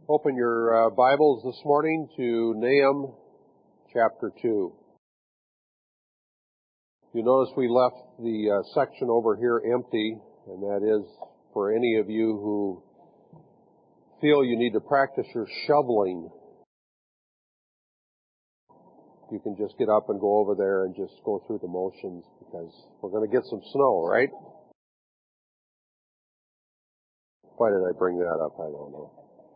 Open your Bibles this morning to Nahum chapter 2. You notice we left the section over here empty, and that is for any of you who feel you need to practice your shoveling. You can just get up and go over there and just go through the motions because we're going to get some snow, right? Why did I bring that up? I don't know.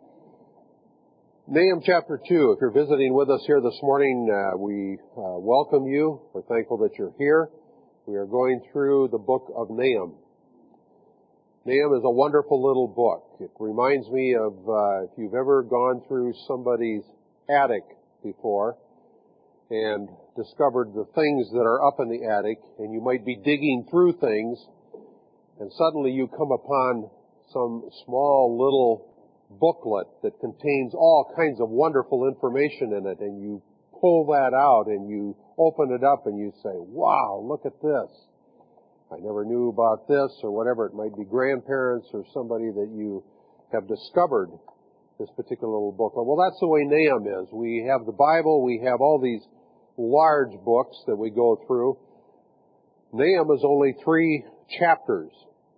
Nahum chapter 2. If you're visiting with us here this morning, we welcome you. We're thankful that you're here. We are going through the book of Nahum. Nahum is a wonderful little book. It reminds me of if you've ever gone through somebody's attic before and discovered the things that are up in the attic, and you might be digging through things, and suddenly you come upon some small little booklet that contains all kinds of wonderful information in it, and you pull that out and you open it up and you say, wow, look at this. I never knew about this, or whatever. It might be grandparents or somebody that you have discovered this particular little booklet. Well, that's the way Nahum is. We have the Bible, we have all these large books that we go through. Nahum is only 3 chapters.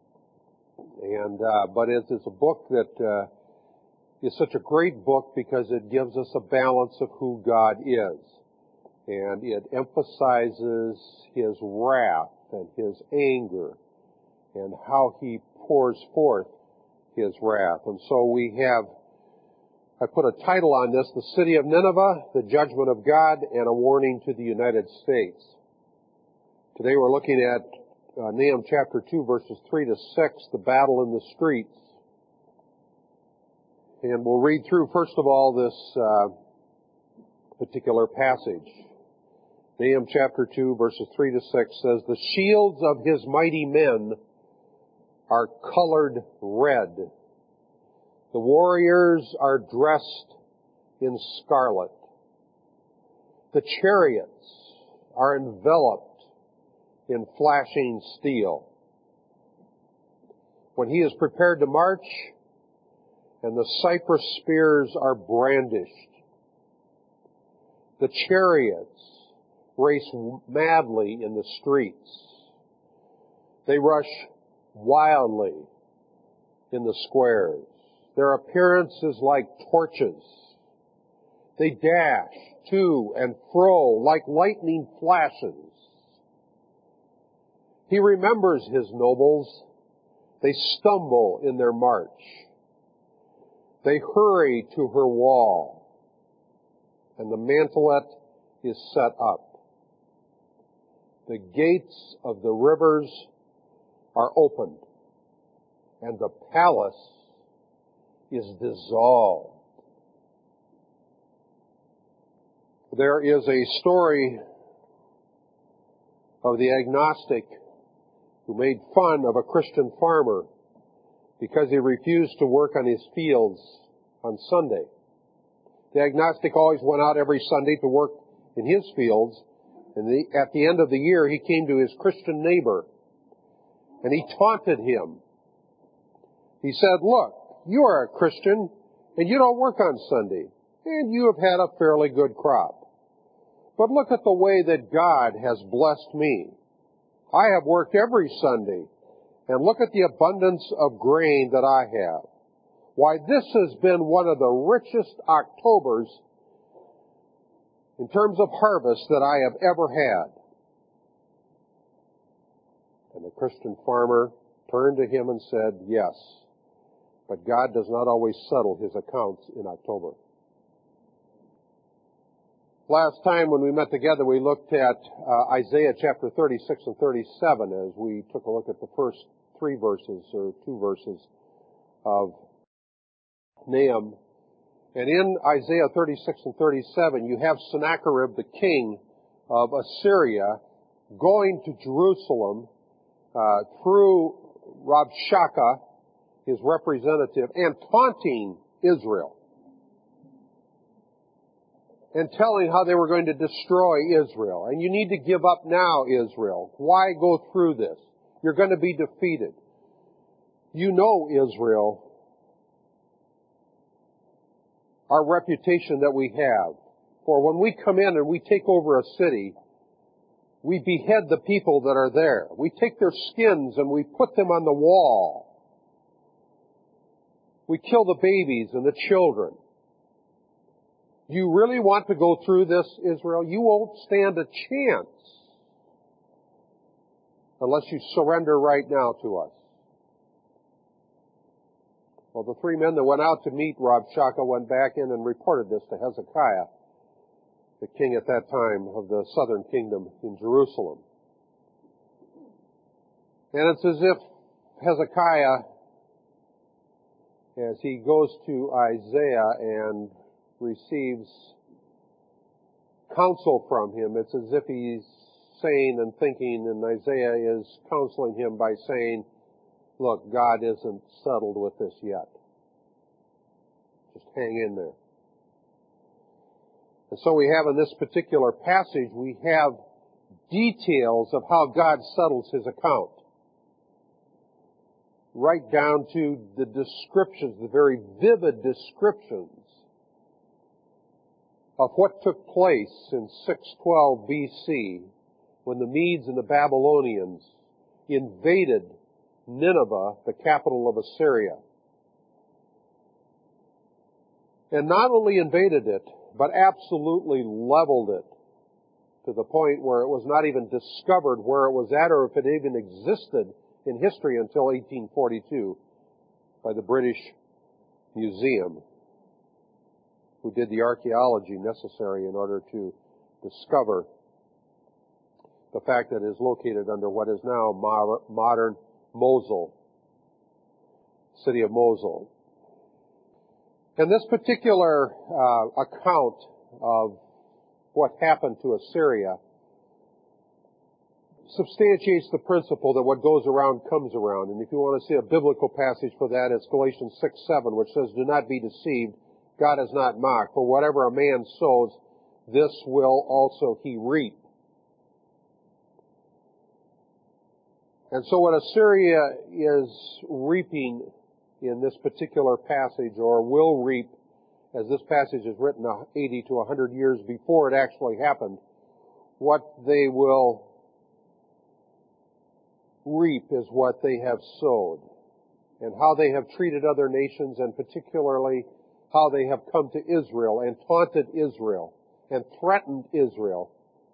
But it's a book that is such a great book because it gives us a balance of who God is. And it emphasizes His wrath and His anger and how He pours forth His wrath. And so I put a title on this, The City of Nineveh, the Judgment of God, and a Warning to the United States. Today we're looking at Nahum chapter 2, verses 3 to 6, the battle in the streets. And we'll read through, first of all, this particular passage. Nahum chapter 2, verses 3 to 6 says, The shields of his mighty men are colored red. The warriors are dressed in scarlet. The chariots are enveloped in flashing steel. When he is prepared to march, and the cypress spears are brandished. The chariots race madly in the streets. They rush wildly in the squares. Their appearance is like torches. They dash to and fro like lightning flashes. He remembers his nobles. They stumble in their march. They hurry to her wall, and the mantelet is set up. The gates of the rivers are opened, and the palace is dissolved. There is a story of the agnostic who made fun of a Christian farmer because he refused to work on his fields on Sunday. The agnostic always went out every Sunday to work in his fields, and at the end of the year he came to his Christian neighbor, and he taunted him. He said, look, you are a Christian, and you don't work on Sunday, and you have had a fairly good crop. But look at the way that God has blessed me. I have worked every Sunday, and look at the abundance of grain that I have. Why, this has been one of the richest Octobers in terms of harvest that I have ever had. And the Christian farmer turned to him and said, yes, but God does not always settle his accounts in October. Last time when we met together, we looked at Isaiah chapter 36 and 37 as we took a look at the first 3 verses or 2 verses of Nahum. And in Isaiah 36 and 37, you have Sennacherib, the king of Assyria, going to Jerusalem through Rabshakeh, his representative, and taunting Israel, and telling how they were going to destroy Israel. And you need to give up now, Israel. Why go through this? You're going to be defeated. You know, Israel, our reputation that we have. For when we come in and we take over a city, we behead the people that are there. We take their skins and we put them on the wall. We kill the babies and the children. Do you really want to go through this, Israel? You won't stand a chance unless you surrender right now to us. Well, the three men that went out to meet Rabshakeh went back in and reported this to Hezekiah, the king at that time of the southern kingdom in Jerusalem. And it's as if Hezekiah, as he goes to Isaiah and receives counsel from him, it's as if he's saying and thinking, and Isaiah is counseling him by saying, look, God isn't settled with this yet. Just hang in there. And so we have in this particular passage, we have details of how God settles his account. Right down to the descriptions, the very vivid descriptions of what took place in 612 BC when the Medes and the Babylonians invaded Nineveh, the capital of Assyria. And not only invaded it, but absolutely leveled it to the point where it was not even discovered where it was at or if it even existed in history until 1842 by the British Museum, who did the archaeology necessary in order to discover the fact that it is located under what is now modern Mosul, city of Mosul. And this particular account of what happened to Assyria substantiates the principle that what goes around comes around. And if you want to see a biblical passage for that, it's Galatians 6:7, which says, do not be deceived. God is not mocked. For whatever a man sows, this will also he reap. And so what Assyria is reaping in this particular passage, or will reap, as this passage is written 80 to 100 years before it actually happened, what they will reap is what they have sowed, and how they have treated other nations, and particularly how they have come to Israel and taunted Israel and threatened Israel.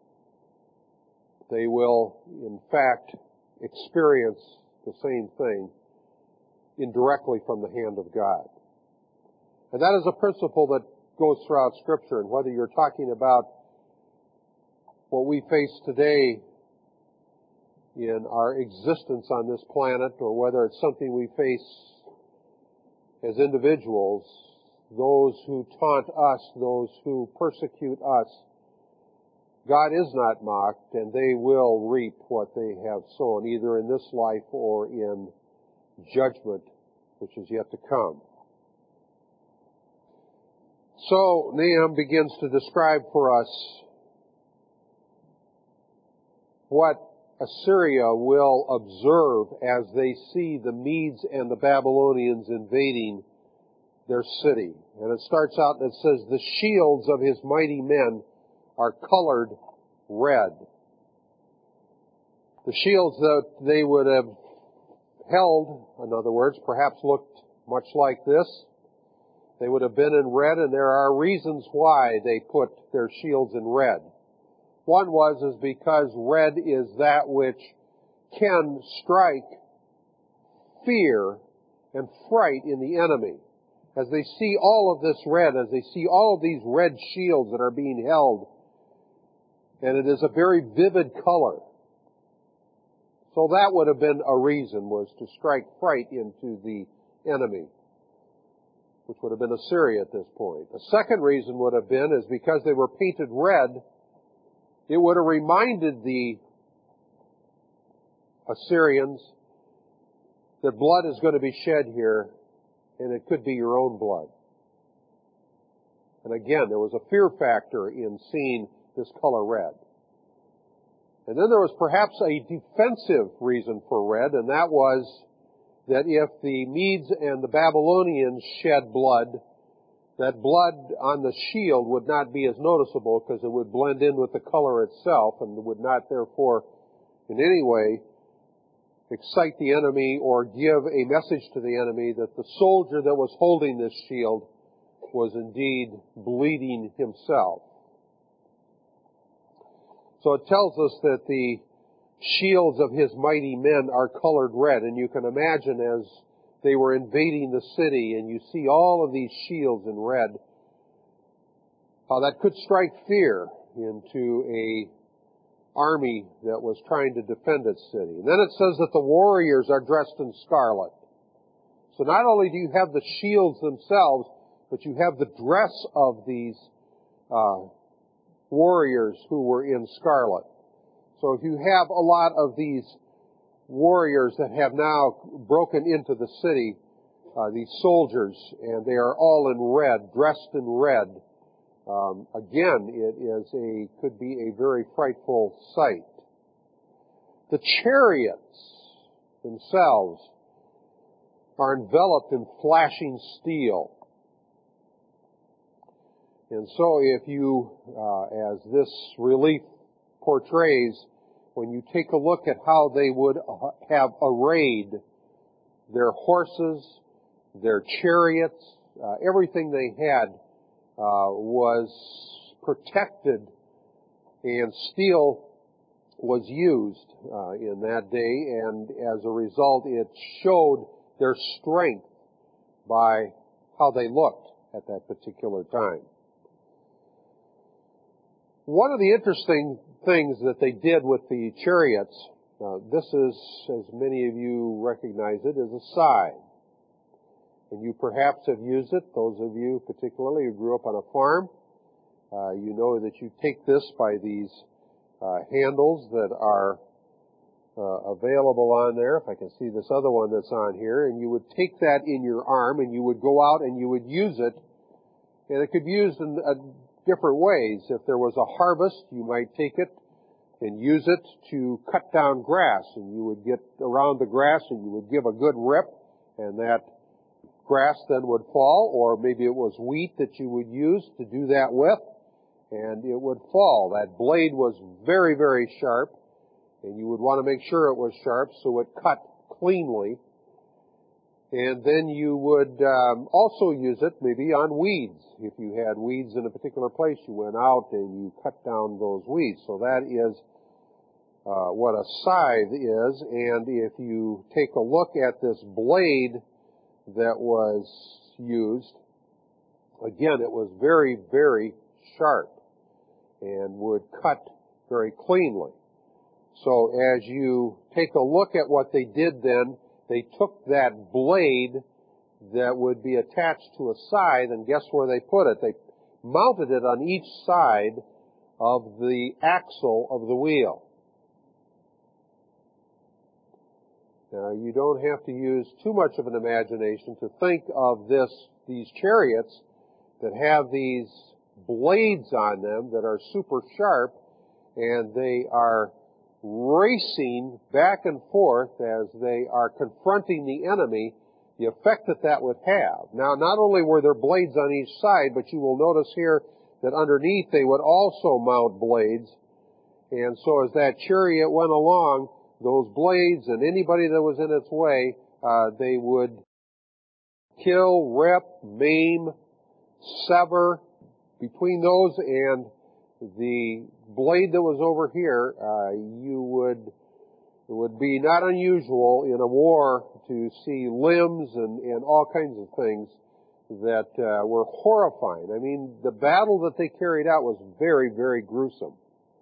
They will, in fact, experience the same thing indirectly from the hand of God. And that is a principle that goes throughout Scripture, and whether you're talking about what we face today in our existence on this planet, or whether it's something we face as individuals, those who taunt us, those who persecute us, God is not mocked, and they will reap what they have sown, either in this life or in judgment, which is yet to come. So, Nahum begins to describe for us what Assyria will observe as they see the Medes and the Babylonians invading their city. And it starts out and it says, the shields of his mighty men are colored red. The shields that they would have held, in other words, perhaps looked much like this. They would have been in red, and there are reasons why they put their shields in red. One is because red is that which can strike fear and fright in the enemy. As they see all of this red, as they see all of these red shields that are being held, and it is a very vivid color. So that would have been a reason, was to strike fright into the enemy, which would have been Assyria at this point. A second reason would have been is because they were painted red, it would have reminded the Assyrians that blood is going to be shed here, and it could be your own blood. And again, there was a fear factor in seeing this color red. And then there was perhaps a defensive reason for red, and that was that if the Medes and the Babylonians shed blood, that blood on the shield would not be as noticeable because it would blend in with the color itself and would not therefore in any way excite the enemy or give a message to the enemy that the soldier that was holding this shield was indeed bleeding himself. So it tells us that the shields of his mighty men are colored red, and you can imagine as they were invading the city and you see all of these shields in red, how that could strike fear into a army that was trying to defend its city. And then it says that the warriors are dressed in scarlet. So not only do you have the shields themselves, but you have the dress of these warriors who were in scarlet. So if you have a lot of these warriors that have now broken into the city, these soldiers, and they are all in red, dressed in red, again, it could be a very frightful sight. The chariots themselves are enveloped in flashing steel. And so if you, as this relief portrays, when you take a look at how they would have arrayed their horses, their chariots, everything they had was protected, and steel was used in that day, and as a result it showed their strength by how they looked at that particular time. One of the interesting things that they did with the chariots, this is, as many of you recognize it, is a scythe. And you perhaps have used it, those of you particularly who grew up on a farm. You know that you take this by these handles that are available on there. If I can see this other one that's on here, and you would take that in your arm and you would go out and you would use it, and it could be used in different ways. If there was a harvest, you might take it and use it to cut down grass, and you would get around the grass and you would give a good rip, and that grass then would fall, or maybe it was wheat that you would use to do that with, and it would fall. That blade was very, very sharp, and you would want to make sure it was sharp so it cut cleanly. And then you would also use it maybe on weeds. If you had weeds in a particular place, you went out and you cut down those weeds. So that is what a scythe is. And if you take a look at this blade that was used, again, it was very, very sharp and would cut very cleanly. So as you take a look at what they did then, they took that blade that would be attached to a scythe, and guess where they put it? They mounted it on each side of the axle of the wheel. Now, you don't have to use too much of an imagination to think of these chariots that have these blades on them that are super sharp, and they are racing back and forth as they are confronting the enemy, the effect that would have. Now, not only were there blades on each side, but you will notice here that underneath they would also mount blades. And so as that chariot went along, those blades and anybody that was in its way, they would kill, rip, maim, sever. Between those and the blade that was over here, it would be not unusual in a war to see limbs and all kinds of things that were horrifying. I mean, the battle that they carried out was very, very gruesome.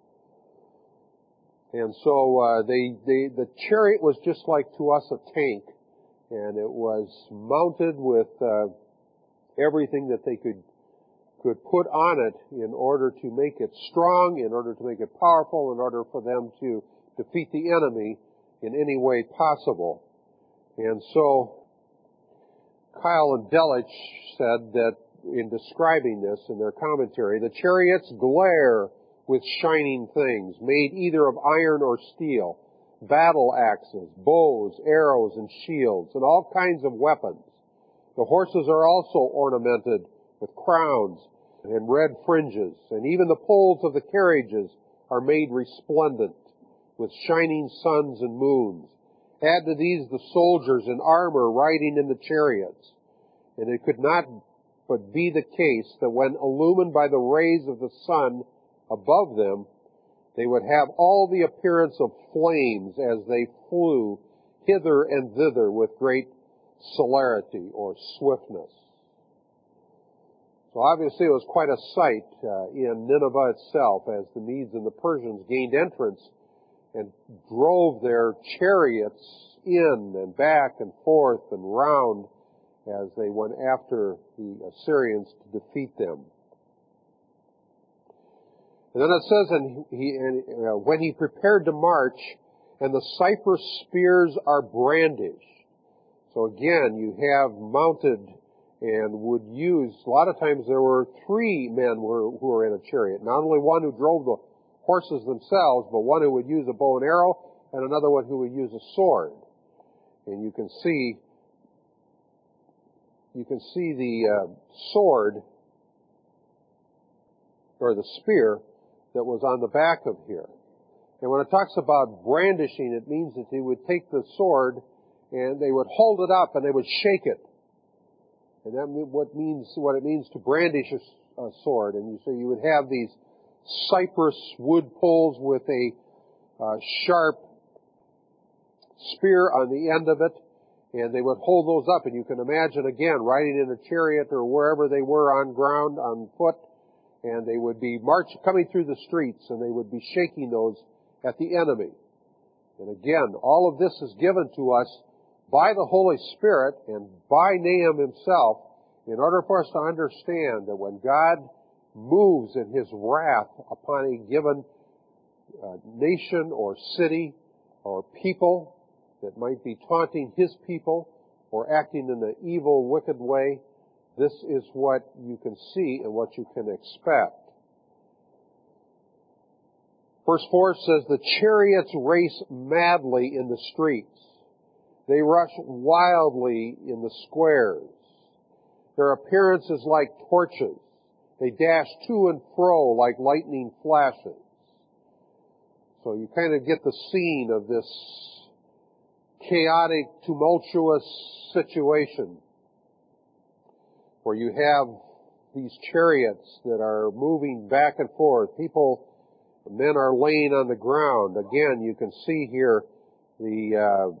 And so the chariot was just like to us a tank, and it was mounted with everything that they could put on it in order to make it strong, in order to make it powerful, in order for them to defeat the enemy in any way possible. And so Keil and Delitzsch said that in describing this in their commentary, the chariots glare with shining things made either of iron or steel, battle axes, bows, arrows, and shields, and all kinds of weapons. The horses are also ornamented with crowns and red fringes, and even the poles of the carriages are made resplendent with shining suns and moons. Add to these the soldiers in armor riding in the chariots. And it could not but be the case that when illumined by the rays of the sun above them, they would have all the appearance of flames as they flew hither and thither with great celerity or swiftness. So obviously it was quite a sight in Nineveh itself as the Medes and the Persians gained entrance and drove their chariots in and back and forth and round as they went after the Assyrians to defeat them. And then it says, when he prepared to march, and the cypress spears are brandished. So again, you have mounted and would use, a lot of times there were three men who were in a chariot. Not only one who drove the horses themselves, but one who would use a bow and arrow, and another one who would use a sword. And you can see the sword, or the spear, that was on the back of here. And when it talks about brandishing, it means that they would take the sword and they would hold it up and they would shake it. And that what it means to brandish a sword. And so you would have these cypress wood poles with a sharp spear on the end of it, and they would hold those up. And you can imagine, again, riding in a chariot or wherever they were on ground, on foot, and they would be coming through the streets, and they would be shaking those at the enemy. And again, all of this is given to us by the Holy Spirit and by Nahum himself in order for us to understand that when God moves in His wrath upon a given nation or city or people that might be taunting His people or acting in an evil, wicked way, this is what you can see and what you can expect. Verse 4 says, the chariots race madly in the streets. They rush wildly in the squares. Their appearance is like torches. They dash to and fro like lightning flashes. So you kind of get the scene of this chaotic, tumultuous situation where you have these chariots that are moving back and forth. Men are laying on the ground. Again, you can see here the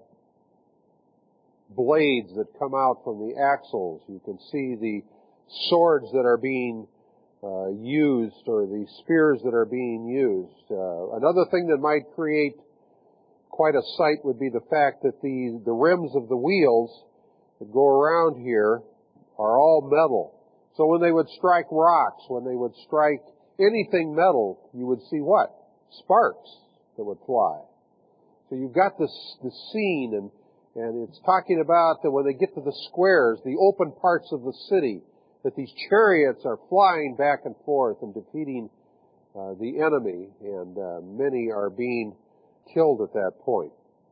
blades that come out from the axles. You can see the swords that are being used, or the spears that are being used. Another thing that might create quite a sight would be the fact that the rims of the wheels that go around here are all metal. So when they would strike rocks, when they would strike anything metal, you would see what? Sparks that would fly. So you've got this scene, and it's talking about that when they get to the squares, the open parts of the city, that these chariots are flying back and forth and defeating the enemy, and many are being killed at that point.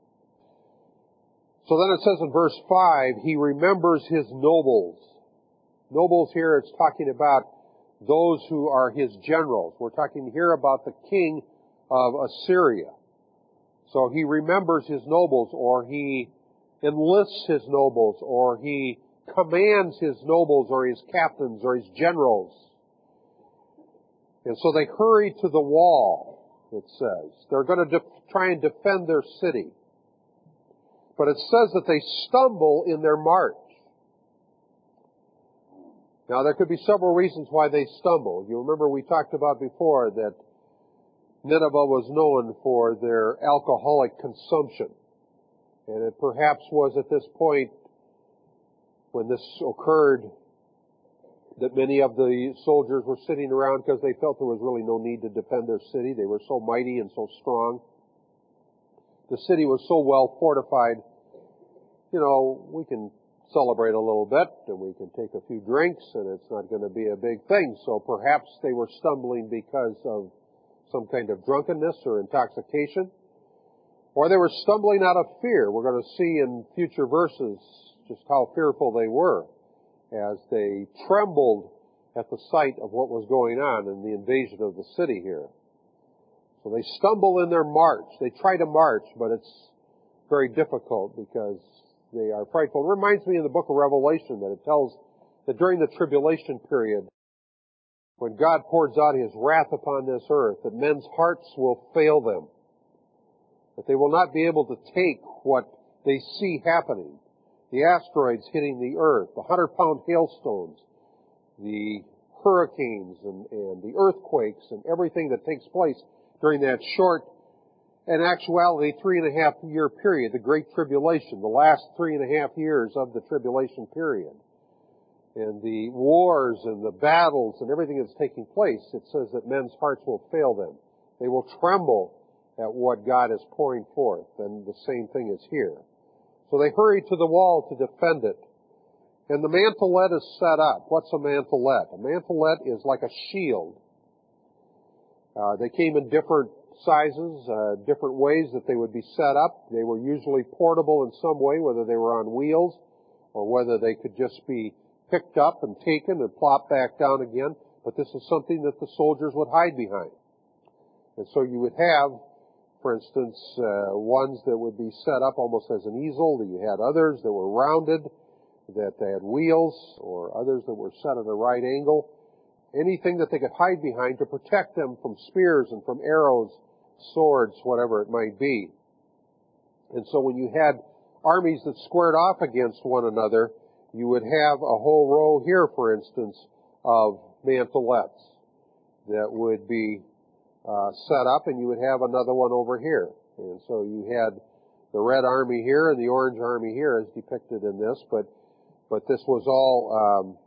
So then it says in verse 5, he remembers his nobles. Nobles here, it's talking about those who are his generals. We're talking here about the king of Assyria. So he remembers his nobles, or he enlists his nobles, or he commands his nobles, or his captains, or his generals. And so they hurry to the wall, it says. They're going to try and defend their city. But it says that they stumble in their march. Now, there could be several reasons why they stumble. You remember we talked about before that Nineveh was known for their alcoholic consumption. And it perhaps was at this point when this occurred that many of the soldiers were sitting around because they felt there was really no need to defend their city. They were so mighty and so strong. The city was so well fortified. We can celebrate a little bit and we can take a few drinks and it's not going to be a big thing. So perhaps they were stumbling because of some kind of drunkenness or intoxication. Or they were stumbling out of fear. We're going to see in future verses just how fearful they were as they trembled at the sight of what was going on in the invasion of the city here. So they stumble in their march. They try to march, but it's very difficult because they are frightful. It reminds me in the book of Revelation that it tells that during the tribulation period, when God pours out His wrath upon this earth, that men's hearts will fail them, that they will not be able to take what they see happening. The asteroids hitting the earth, the 100-pound hailstones, the hurricanes and the earthquakes and everything that takes place during that short, in actuality, 3.5-year period, the Great Tribulation, the last 3.5 years of the tribulation period. And the wars and the battles and everything that's taking place, it says that men's hearts will fail them. They will tremble at what God is pouring forth. And the same thing is here. So they hurry to the wall to defend it. And the mantelet is set up. What's a mantelet? A mantelet is like a shield. They came in different sizes, different ways that they would be set up. They were usually portable in some way, whether they were on wheels or whether they could just be picked up and taken and plopped back down again. But this is something that the soldiers would hide behind. And so you would have, for instance, ones that would be set up almost as an easel. You had others that were rounded, that they had wheels, or others that were set at a right angle. Anything that they could hide behind to protect them from spears and from arrows, swords, whatever it might be. And so when you had armies that squared off against one another, you would have a whole row here, for instance, of mantelets that would be set up, and you would have another one over here. And so you had the red army here and the orange army here as depicted in this, but this was all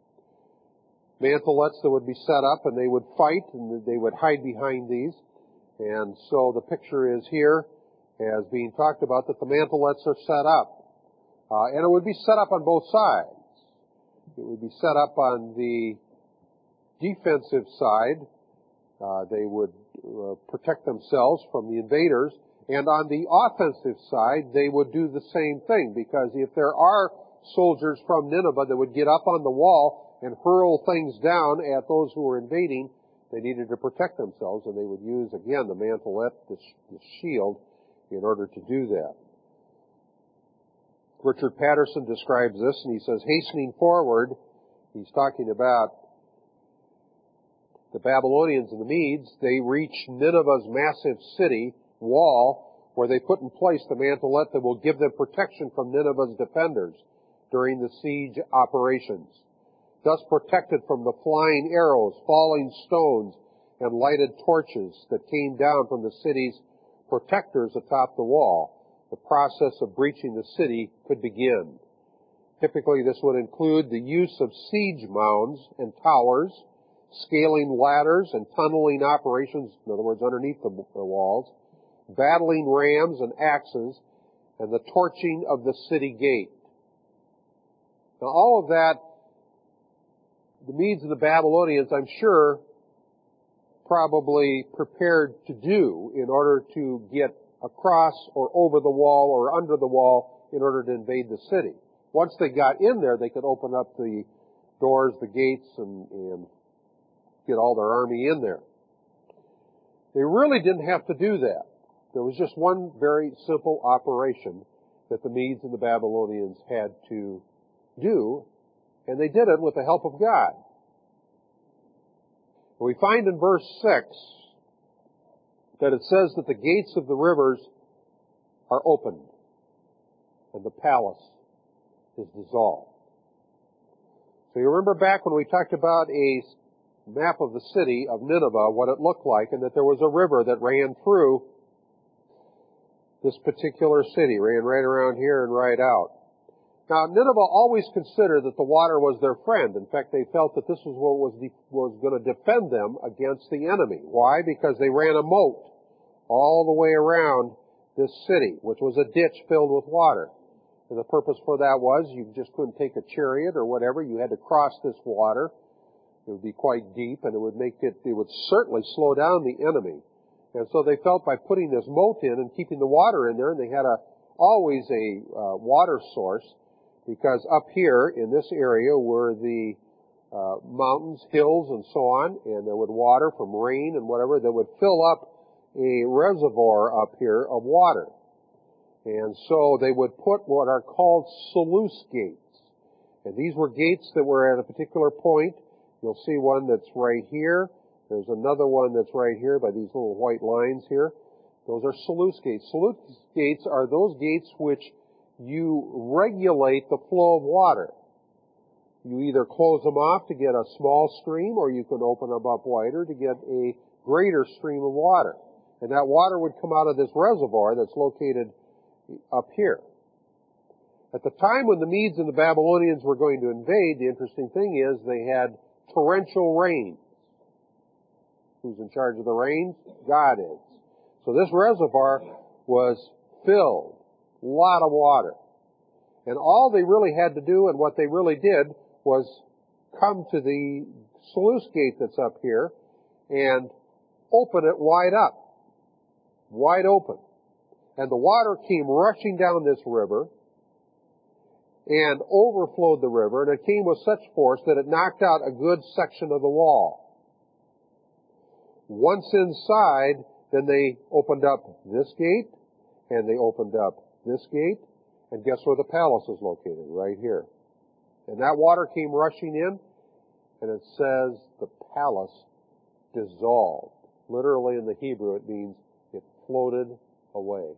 mantelets that would be set up, and they would fight, and they would hide behind these. And so the picture is here as being talked about that the mantelets are set up. And it would be set up on both sides. It would be set up on the defensive side. They would protect themselves from the invaders. And on the offensive side, they would do the same thing, because if there are soldiers from Nineveh that would get up on the wall and hurl things down at those who were invading, they needed to protect themselves, and they would use, again, the mantelet, the shield, in order to do that. Richard Patterson describes this, and he says, hastening forward, he's talking about the Babylonians and the Medes. They reached Nineveh's massive city wall, where they put in place the mantelet that will give them protection from Nineveh's defenders during the siege operations, thus protected from the flying arrows, falling stones, and lighted torches that came down from the city's protectors atop the wall. The process of breaching the city could begin. Typically, this would include the use of siege mounds and towers, scaling ladders and tunneling operations, in other words, underneath the walls, battling rams and axes, and the torching of the city gate. Now, all of that, the Medes and the Babylonians, I'm sure, probably prepared to do in order to get across or over the wall or under the wall in order to invade the city. Once they got in there, they could open up the doors, the gates, and get all their army in there. They really didn't have to do that. There was just one very simple operation that the Medes and the Babylonians had to do, and they did it with the help of God. We find in verse 6 that it says that the gates of the rivers are opened and the palace is dissolved. So you remember back when we talked about a map of the city of Nineveh, what it looked like, and that there was a river that ran through this particular city, ran right around here and right out. Now, Nineveh always considered that the water was their friend. In fact, they felt that this was what was going to defend them against the enemy. Why? Because they ran a moat all the way around this city, which was a ditch filled with water. And the purpose for that was you just couldn't take a chariot or whatever. You had to cross this water. It would be quite deep, and it would certainly slow down the enemy. And so they felt by putting this moat in and keeping the water in there, and they had always a water source, because up here in this area were the mountains, hills, and so on, and there would water from rain and whatever that would fill up a reservoir up here of water. And so they would put what are called sluice gates. And these were gates that were at a particular point. You'll see one that's right here. There's another one that's right here by these little white lines here. Those are sluice gates. Sluice gates are those gates which you regulate the flow of water. You either close them off to get a small stream, or you can open them up wider to get a greater stream of water. And that water would come out of this reservoir that's located up here. At the time when the Medes and the Babylonians were going to invade, the interesting thing is they had torrential rains. Who's in charge of the rains? God is. So this reservoir was filled. A lot of water. And all they really had to do, and what they really did, was come to the sluice gate that's up here and open it wide up. Wide open. And the water came rushing down this river and overflowed the river, and it came with such force that it knocked out a good section of the wall. Once inside, then they opened up this gate, and they opened up this gate, and guess where the palace is located? Right here. And that water came rushing in, and it says the palace dissolved. Literally in the Hebrew, it means it floated away.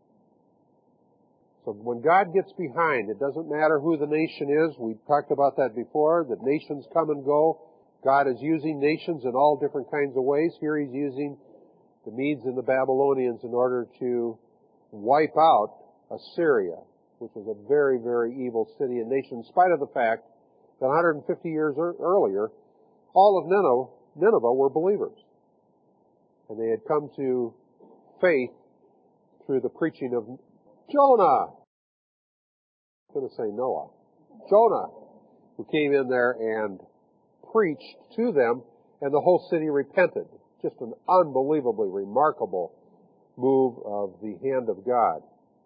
So when God gets behind, it doesn't matter who the nation is. We talked about that before, that nations come and go. God is using nations in all different kinds of ways. Here He's using the Medes and the Babylonians in order to wipe out Assyria, which was a very, very evil city and nation, in spite of the fact that 150 years earlier, all of Nineveh were believers. And they had come to faith through the preaching of Jonah. I'm going to say Noah. Jonah, who came in there and preached to them, and the whole city repented. Just an unbelievably remarkable move of the hand of God.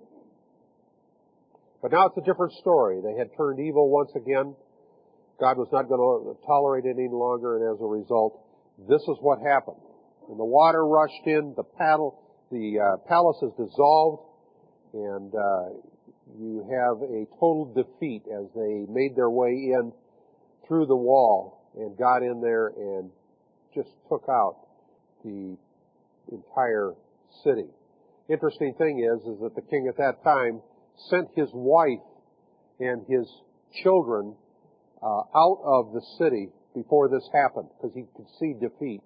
But now it's a different story. They had turned evil once again. God was not going to tolerate it any longer, and as a result, this is what happened. And the water rushed in, the palace is dissolved, and you have a total defeat as they made their way in through the wall and got in there and just took out the entire city. Interesting thing is that the king at that time sent his wife and his children out of the city before this happened, because he could see defeat.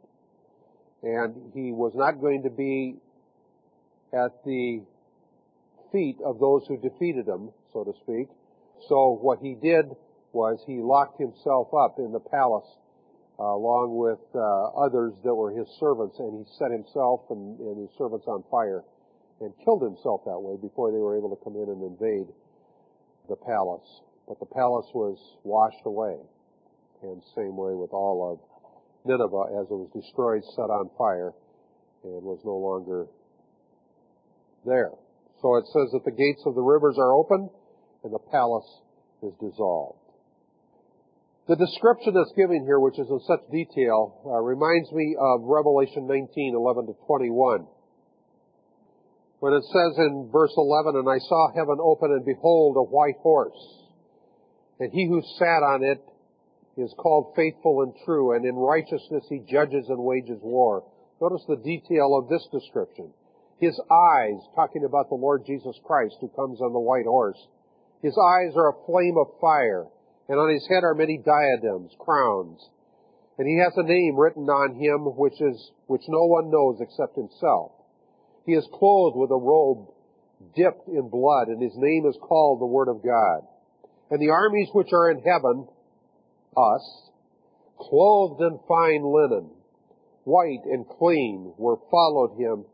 And he was not going to be at the feet of those who defeated him, so to speak. So what he did was he locked himself up in the palace along with others that were his servants, and he set himself and his servants on fire and killed himself that way before they were able to come in and invade the palace. But the palace was washed away, and same way with all of Nineveh, as it was destroyed, set on fire, and was no longer there. So it says that the gates of the rivers are opened, and the palace is dissolved. The description that's given here, which is in such detail, reminds me of Revelation 19:11-21. When it says in verse 11, "And I saw heaven open, and behold, a white horse. And he who sat on it is called Faithful and True, and in righteousness he judges and wages war." Notice the detail of this description. His eyes, talking about the Lord Jesus Christ who comes on the white horse, his eyes are a flame of fire, and on his head are many diadems, crowns. And he has a name written on him which no one knows except himself. He is clothed with a robe dipped in blood, and his name is called the Word of God. And the armies which are in heaven, us, clothed in fine linen, white and clean, were following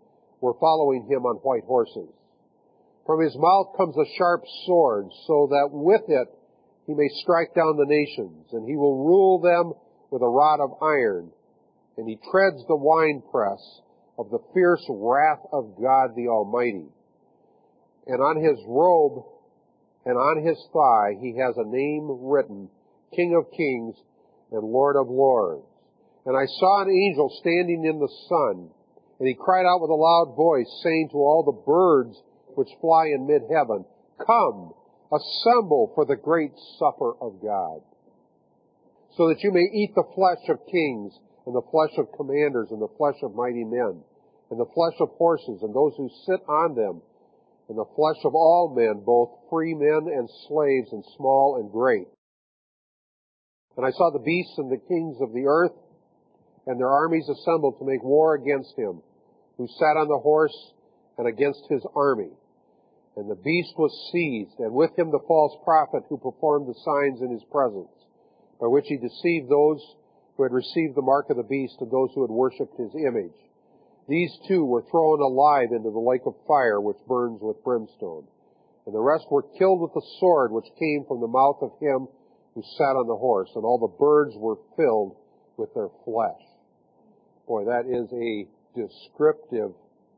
him on white horses. From his mouth comes a sharp sword, so that with it he may strike down the nations, and he will rule them with a rod of iron, and he treads the winepress of the fierce wrath of God the Almighty. And on his robe and on his thigh he has a name written, King of Kings and Lord of lords. And I saw an angel standing in the sun, and he cried out with a loud voice, saying to all the birds which fly in mid-heaven, Come, assemble for the great supper of God, so that you may eat the flesh of kings, and the flesh of commanders, and the flesh of mighty men, and the flesh of horses, and those who sit on them, and the flesh of all men, both free men and slaves, and small and great. And I saw the beasts and the kings of the earth, and their armies assembled to make war against him, who sat on the horse, and against his army. And the beast was seized, and with him the false prophet who performed the signs in his presence, by which he deceived those who had received the mark of the beast and those who had worshipped his image. These two were thrown alive into the lake of fire, which burns with brimstone. And the rest were killed with the sword which came from the mouth of him who sat on the horse, and all the birds were filled with their flesh. Boy, that is a descriptive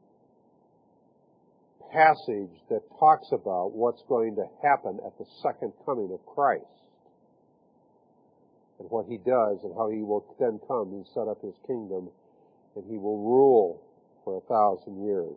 passage that talks about what's going to happen at the second coming of Christ, and what he does, and how he will then come and set up his kingdom, and he will rule for 1,000 years.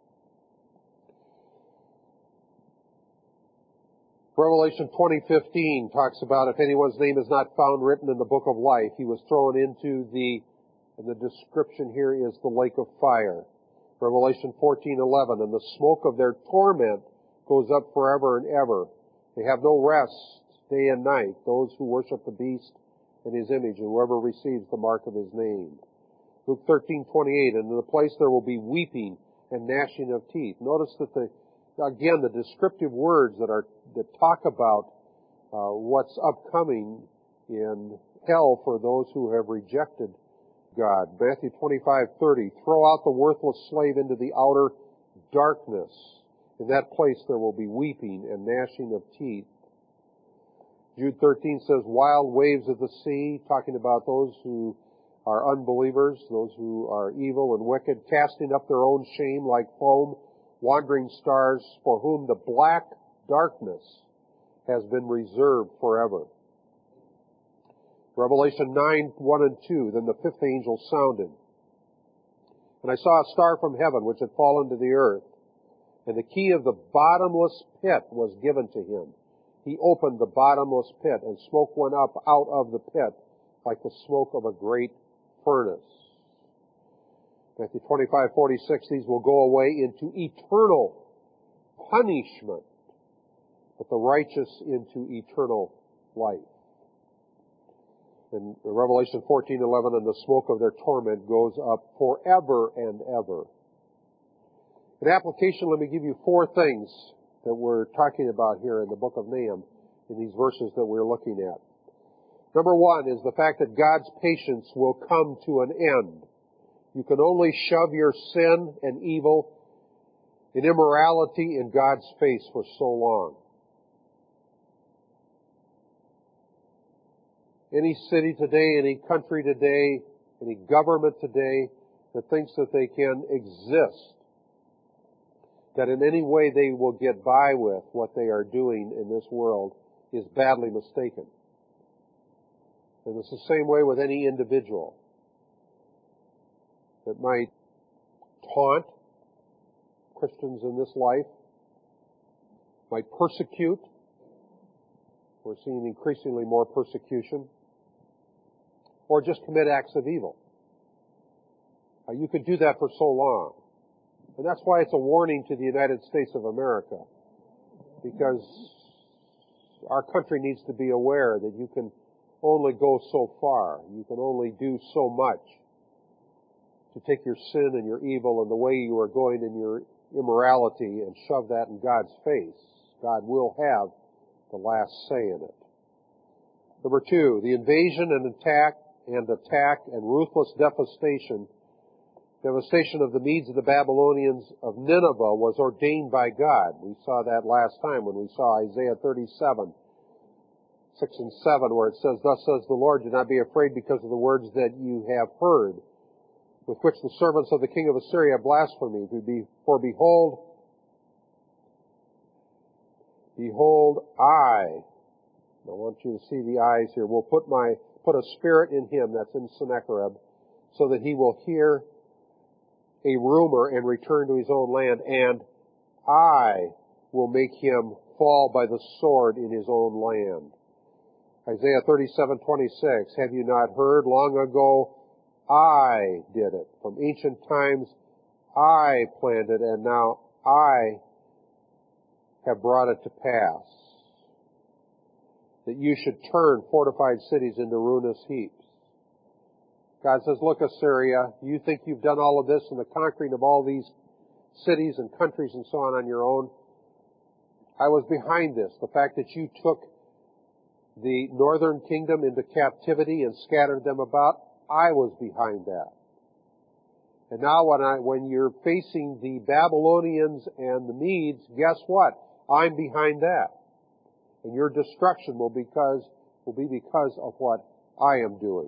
Revelation 20:15 talks about if anyone's name is not found written in the book of life, he was thrown into and the description here is the lake of fire. Revelation 14:11, and the smoke of their torment goes up forever and ever. They have no rest day and night, those who worship the beast and his image, and whoever receives the mark of his name. Luke 13:28, and in the place there will be weeping and gnashing of teeth. Notice that the descriptive words that talk about what's upcoming in hell for those who have rejected God. Matthew 25:30, throw out the worthless slave into the outer darkness. In that place there will be weeping and gnashing of teeth. Jude 13 says, wild waves of the sea, talking about those who are unbelievers, those who are evil and wicked, casting up their own shame like foam, wandering stars, for whom the black darkness has been reserved forever. Revelation 9:1 and 2, then the fifth angel sounded, and I saw a star from heaven which had fallen to the earth, and the key of the bottomless pit was given to him. He opened the bottomless pit, and smoke went up out of the pit like the smoke of a great furnace. Matthew 25:46, these will go away into eternal punishment, but the righteous into eternal life. In Revelation 14:11, and the smoke of their torment goes up forever and ever. In application, let me give you four things that we're talking about here in the book of Nahum, in these verses that we're looking at. Number one is the fact that God's patience will come to an end. You can only shove your sin and evil and immorality in God's face for so long. Any city today, any country today, any government today that thinks that they can exist, that in any way they will get by with what they are doing in this world, is badly mistaken. And it's the same way with any individual that might taunt Christians in this life, might persecute. We're seeing increasingly more persecution. Or just commit acts of evil. You could do that for so long. And that's why it's a warning to the United States of America. Because our country needs to be aware that you can only go so far. You can only do so much to take your sin and your evil and the way you are going in your immorality and shove that in God's face. God will have the last say in it. Number two, the invasion and attack and ruthless devastation of the Medes and the Babylonians of Nineveh was ordained by God. We saw that last time when we saw Isaiah 37, 6 and 7, where it says, thus says the Lord, do not be afraid because of the words that you have heard, with which the servants of the king of Assyria blaspheme. For behold, I want you to see the eyes here, will put my put a spirit in him, that's in Sennacherib, so that he will hear a rumor and return to his own land, and I will make him fall by the sword in his own land. Isaiah 37:26, have you not heard? Long ago I did it. From ancient times I planned it, and now I have brought it to pass, that you should turn fortified cities into ruinous heaps. God says, look, Assyria, you think you've done all of this and the conquering of all these cities and countries and so on your own? I was behind this. The fact that you took the northern kingdom into captivity and scattered them about, I was behind that. And now when you're facing the Babylonians and the Medes, guess what? I'm behind that. And your destruction will be because of what I am doing.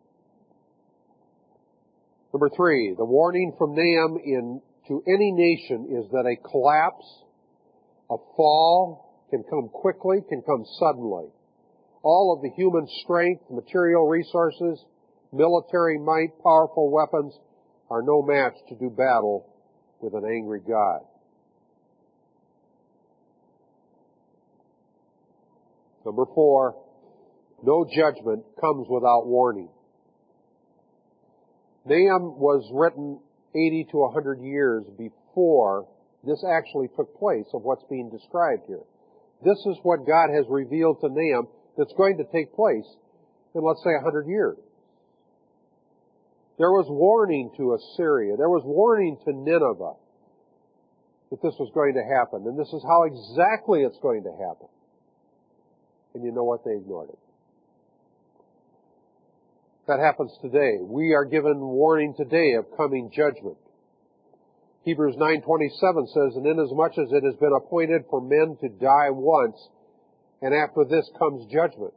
Number 3, the warning from Nahum to any nation is that a collapse, a fall, can come quickly, can come suddenly. All of the human strength, material resources, military might, powerful weapons are no match to do battle with an angry God. Number 4, no judgment comes without warning. Nahum was written 80 to 100 years before this actually took place of what's being described here. This is what God has revealed to Nahum that's going to take place in, let's say, 100 years. There was warning to Assyria. There was warning to Nineveh that this was going to happen. And this is how exactly it's going to happen. And you know what? They ignored it. That happens today. We are given warning today of coming judgment. Hebrews 9:27 says, and inasmuch as it has been appointed for men to die once, and after this comes judgment.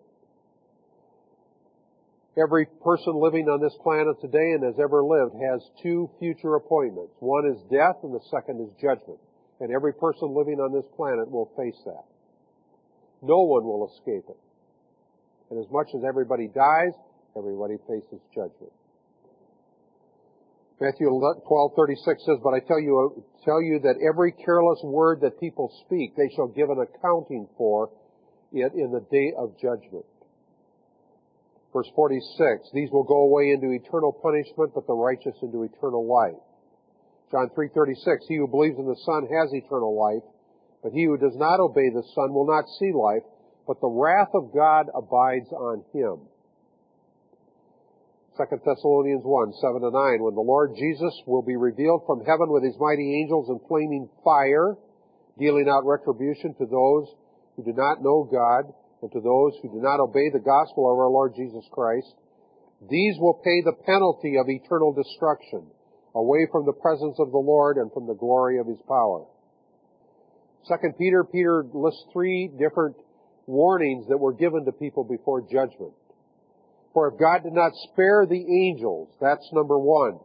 Every person living on this planet today and has ever lived has 2 future appointments. One is death and the second is judgment. And every person living on this planet will face that. No one will escape it. And as much as everybody dies, everybody faces judgment. Matthew 12:36 says, but I tell you that every careless word that people speak, they shall give an accounting for it in the day of judgment. Verse 46, these will go away into eternal punishment, but the righteous into eternal life. John 3:36, he who believes in the Son has eternal life, but he who does not obey the Son will not see life, but the wrath of God abides on him. 2 Thessalonians 1:7-9, when the Lord Jesus will be revealed from heaven with his mighty angels in flaming fire, dealing out retribution to those who do not know God and to those who do not obey the gospel of our Lord Jesus Christ. These will pay the penalty of eternal destruction, away from the presence of the Lord and from the glory of his power. 2 Peter lists 3 different warnings that were given to people before judgment. For if God did not spare the angels, that's number 1.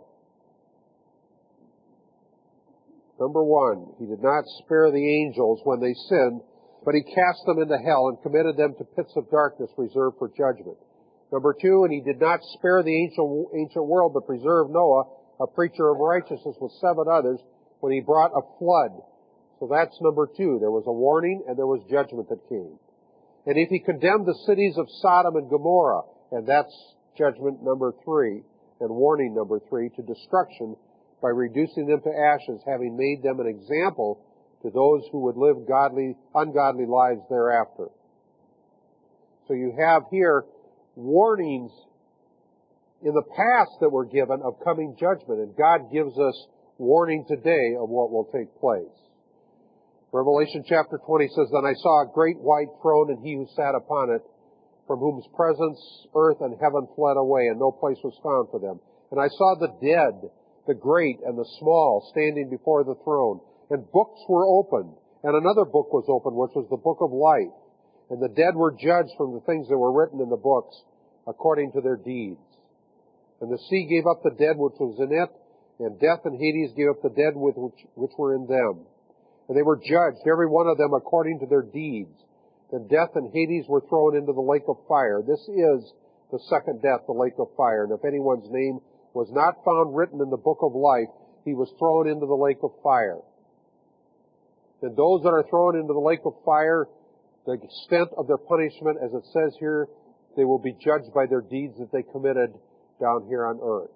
Number 1, he did not spare the angels when they sinned, but he cast them into hell and committed them to pits of darkness reserved for judgment. Number 2, and he did not spare the ancient world, but preserved Noah, a preacher of righteousness, with 7 others, when he brought a flood. So that's number 2. There was a warning and there was judgment that came. And if he condemned the cities of Sodom and Gomorrah, and that's judgment number 3, and warning number 3, to destruction by reducing them to ashes, having made them an example to those who would live ungodly lives thereafter. So you have here warnings in the past that were given of coming judgment, and God gives us warning today of what will take place. Revelation chapter 20 says, then I saw a great white throne and he who sat upon it, from whose presence earth and heaven fled away, and no place was found for them. And I saw the dead, the great and the small, standing before the throne. And books were opened, and another book was opened, which was the book of life. And the dead were judged from the things that were written in the books, according to their deeds. And the sea gave up the dead which was in it, and death and Hades gave up the dead which were in them. And they were judged, every one of them according to their deeds. Then death and Hades were thrown into the lake of fire. This is the second death, the lake of fire. And if anyone's name was not found written in the book of life, he was thrown into the lake of fire. And those that are thrown into the lake of fire, the extent of their punishment, as it says here, they will be judged by their deeds that they committed down here on earth.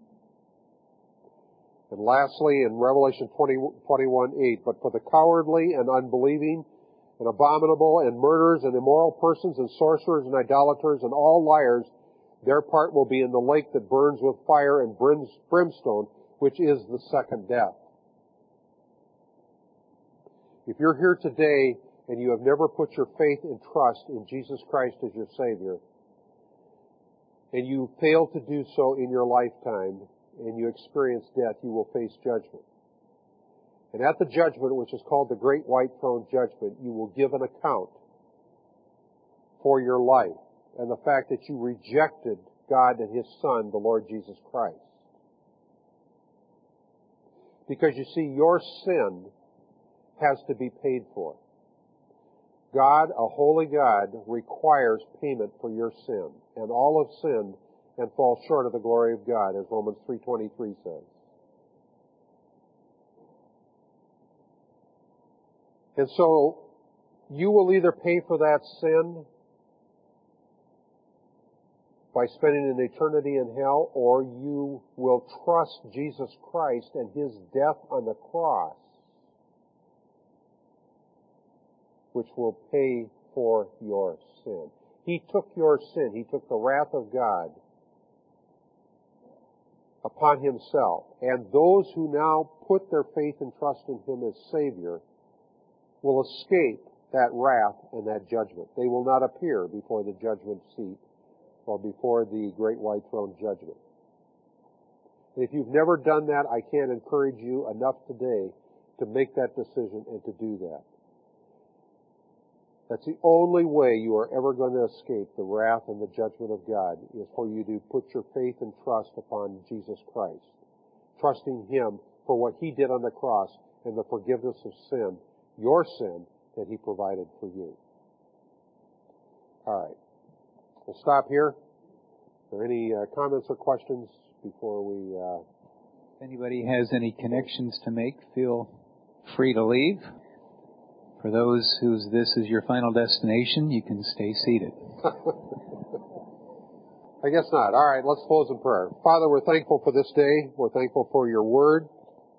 And lastly, in Revelation 21:8, but for the cowardly and unbelieving and abominable and murderers and immoral persons and sorcerers and idolaters and all liars, their part will be in the lake that burns with fire and brimstone, which is the second death. If you're here today and you have never put your faith and trust in Jesus Christ as your Savior, and you fail to do so in your lifetime, and you experience death, you will face judgment. And at the judgment, which is called the Great White Throne Judgment, you will give an account for your life and the fact that you rejected God and His Son, the Lord Jesus Christ. Because you see, your sin has to be paid for. God, a holy God, requires payment for your sin. And all have sinned and fall short of the glory of God, as Romans 3:23 says. And so, you will either pay for that sin by spending an eternity in hell, or you will trust Jesus Christ and His death on the cross, which will pay for your sin. He took your sin. He took the wrath of God upon Himself. And those who now put their faith and trust in Him as Savior will escape that wrath and that judgment. They will not appear before the judgment seat or before the Great White Throne Judgment. And if you've never done that, I can't encourage you enough today to make that decision and to do that. That's the only way you are ever going to escape the wrath and the judgment of God, is for you to put your faith and trust upon Jesus Christ, trusting Him for what He did on the cross and the forgiveness of sin, your sin, that He provided for you. All right. We'll stop here. Are there any comments or questions before we... If anybody has any connections to make, feel free to leave. For those whose this is your final destination, you can stay seated. I guess not. All right, let's close in prayer. Father, we're thankful for this day. We're thankful for your word.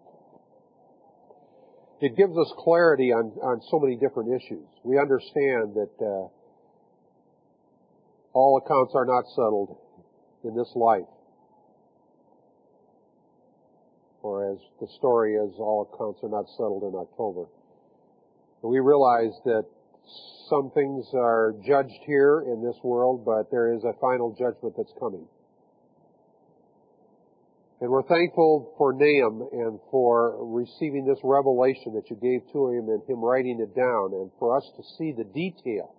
It gives us clarity on so many different issues. We understand that all accounts are not settled in this life. Or as the story is, all accounts are not settled in October. We realize that some things are judged here in this world, but there is a final judgment that's coming. And we're thankful for Nahum and for receiving this revelation that you gave to him and him writing it down, and for us to see the detail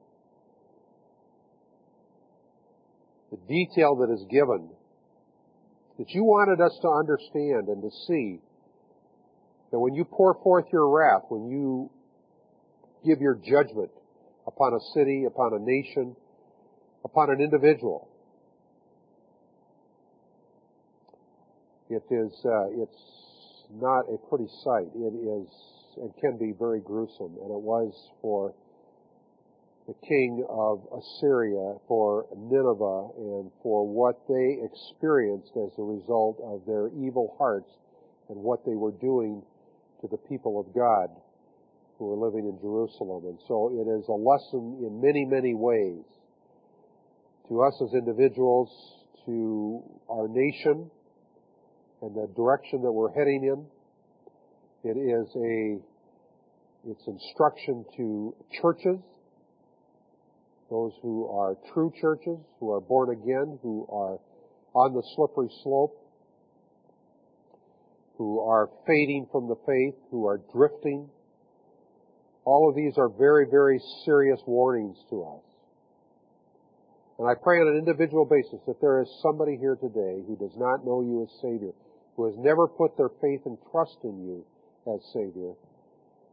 that is given, that you wanted us to understand and to see that when you pour forth your wrath, when you give your judgment upon a city, upon a nation, upon an individual, it's not a pretty sight. It is, and can be very gruesome, and it was for the king of Assyria, for Nineveh, and for what they experienced as a result of their evil hearts and what they were doing to the people of God who were living in Jerusalem. And so it is a lesson in many, many ways to us as individuals, to our nation, and the direction that we're heading in. It's instruction to churches, those who are true churches, who are born again, who are on the slippery slope, who are fading from the faith, who are drifting. All of these are very, very serious warnings to us. And I pray on an individual basis that there is somebody here today who does not know you as Savior, who has never put their faith and trust in you as Savior,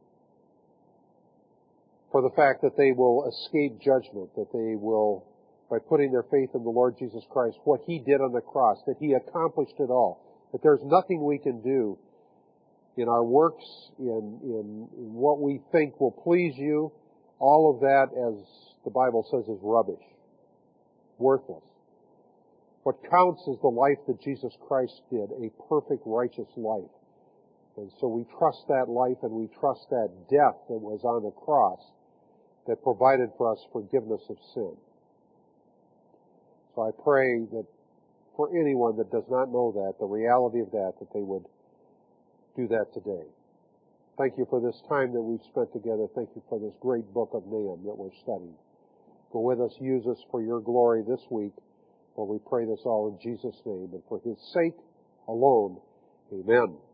for the fact that they will escape judgment, that they will, by putting their faith in the Lord Jesus Christ, what He did on the cross, that He accomplished it all, that there's nothing we can do in our works, in what we think will please You. All of that, as the Bible says, is rubbish, worthless. What counts is the life that Jesus Christ did, a perfect, righteous life. And so we trust that life and we trust that death that was on the cross that provided for us forgiveness of sin. So I pray that for anyone that does not know that, the reality of that they would do that today. Thank You for this time that we've spent together. Thank You for this great book of Nahum that we're studying. Go with us, use us for Your glory this week, for we pray this all in Jesus' name and for His sake alone. Amen.